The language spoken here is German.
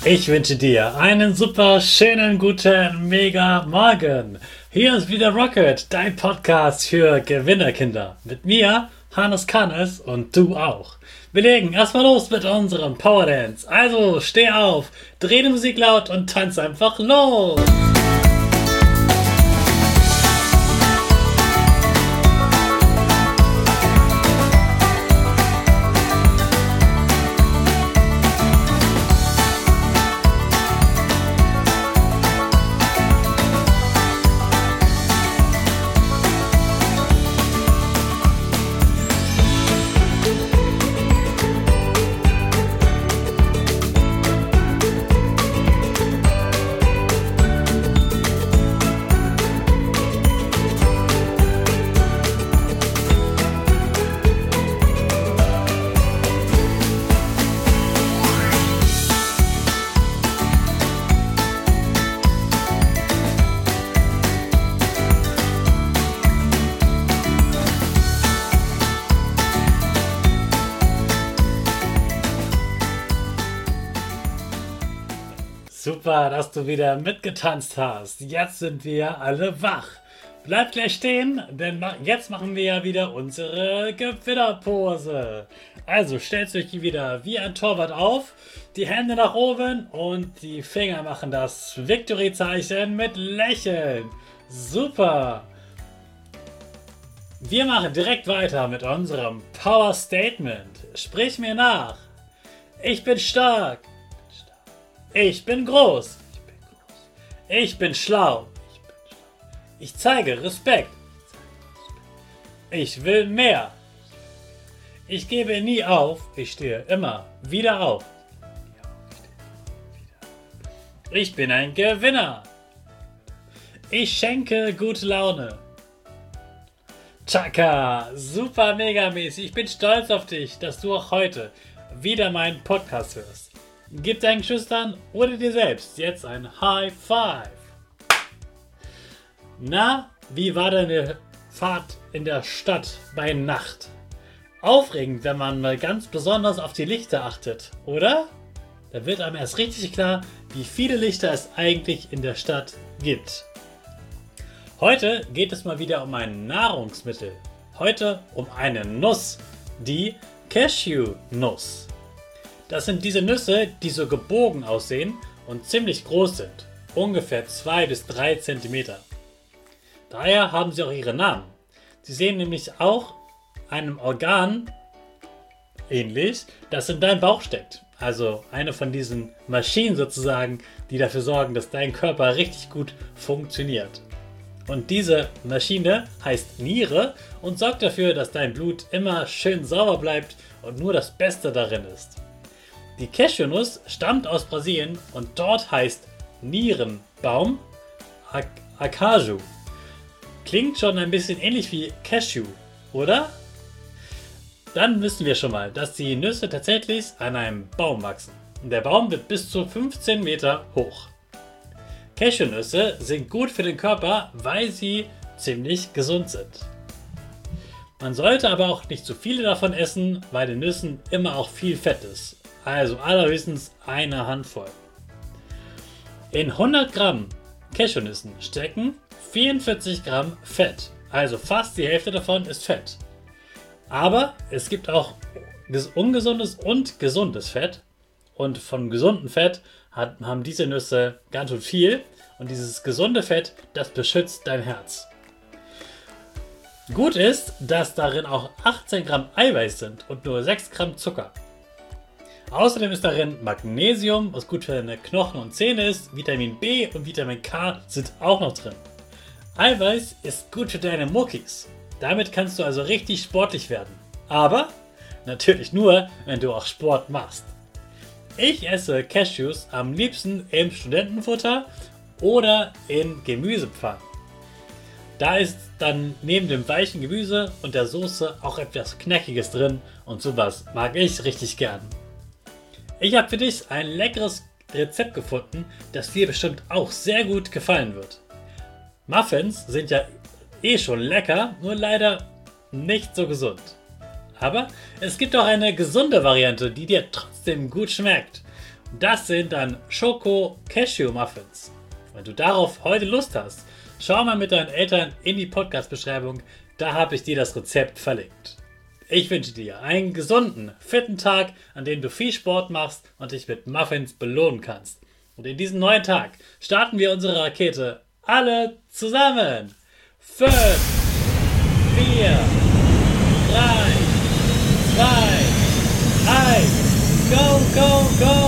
Ich wünsche dir einen super schönen, guten, mega Morgen. Hier ist wieder Rocket, dein Podcast für Gewinnerkinder. Mit mir, Hannes Kannes, und du auch. Wir legen erstmal los mit unserem Power Dance. Also steh auf, dreh die Musik laut und tanz einfach los. Super, dass du wieder mitgetanzt hast. Jetzt sind wir alle wach. Bleib gleich stehen, denn jetzt machen wir ja wieder unsere Gewinnerpose. Also stellt euch wieder wie ein Torwart auf, die Hände nach oben und die Finger machen das Victory-Zeichen mit Lächeln. Super. Wir machen direkt weiter mit unserem Power Statement. Sprich mir nach. Ich bin stark. Ich bin groß. Ich bin schlau. Ich zeige Respekt. Ich will mehr. Ich gebe nie auf. Ich stehe immer wieder auf. Ich bin ein Gewinner. Ich schenke gute Laune. Chaka, super mega mäßig. Ich bin stolz auf dich, dass du auch heute wieder meinen Podcast hörst. Gib deinen Geschwistern oder dir selbst jetzt ein High Five. Na, wie war deine Fahrt in der Stadt bei Nacht? Aufregend, wenn man mal ganz besonders auf die Lichter achtet, oder? Da wird einem erst richtig klar, wie viele Lichter es eigentlich in der Stadt gibt. Heute geht es mal wieder um ein Nahrungsmittel. Heute um eine Nuss, die Cashew-Nuss. Das sind diese Nüsse, die so gebogen aussehen und ziemlich groß sind, ungefähr 2 bis 3 cm. Daher haben sie auch ihre Namen. Sie sehen nämlich auch einem Organ ähnlich, das in deinem Bauch steckt. Also eine von diesen Maschinen sozusagen, die dafür sorgen, dass dein Körper richtig gut funktioniert. Und diese Maschine heißt Niere und sorgt dafür, dass dein Blut immer schön sauber bleibt und nur das Beste darin ist. Die Cashewnuss stammt aus Brasilien und dort heißt Nierenbaum Acaju. Klingt schon ein bisschen ähnlich wie Cashew, oder? Dann wissen wir schon mal, dass die Nüsse tatsächlich an einem Baum wachsen. Und der Baum wird bis zu 15 Meter hoch. Cashewnüsse sind gut für den Körper, weil sie ziemlich gesund sind. Man sollte aber auch nicht zu viele davon essen, weil in Nüssen immer auch viel Fett ist. Also allerhöchstens eine Handvoll. In 100 Gramm Cashewnüssen stecken 44 Gramm Fett. Also fast die Hälfte davon ist Fett. Aber es gibt auch ungesundes und gesundes Fett. Und von gesundem Fett haben diese Nüsse ganz schön viel. Und dieses gesunde Fett, das beschützt dein Herz. Gut ist, dass darin auch 18 Gramm Eiweiß sind und nur 6 Gramm Zucker. Außerdem ist darin Magnesium, was gut für deine Knochen und Zähne ist. Vitamin B und Vitamin K sind auch noch drin. Eiweiß ist gut für deine Muckis. Damit kannst du also richtig sportlich werden. Aber natürlich nur, wenn du auch Sport machst. Ich esse Cashews am liebsten im Studentenfutter oder in Gemüsepfannen. Da ist dann neben dem weichen Gemüse und der Soße auch etwas Knackiges drin und sowas mag ich richtig gern. Ich habe für dich ein leckeres Rezept gefunden, das dir bestimmt auch sehr gut gefallen wird. Muffins sind ja eh schon lecker, nur leider nicht so gesund. Aber es gibt auch eine gesunde Variante, die dir trotzdem gut schmeckt. Das sind dann Schoko-Cashew-Muffins. Wenn du darauf heute Lust hast, schau mal mit deinen Eltern in die Podcast-Beschreibung, da habe ich dir das Rezept verlinkt. Ich wünsche dir einen gesunden, fitten Tag, an dem du viel Sport machst und dich mit Muffins belohnen kannst. Und in diesem neuen Tag starten wir unsere Rakete alle zusammen. 5, 4, 3, 2, 1, go, go, go!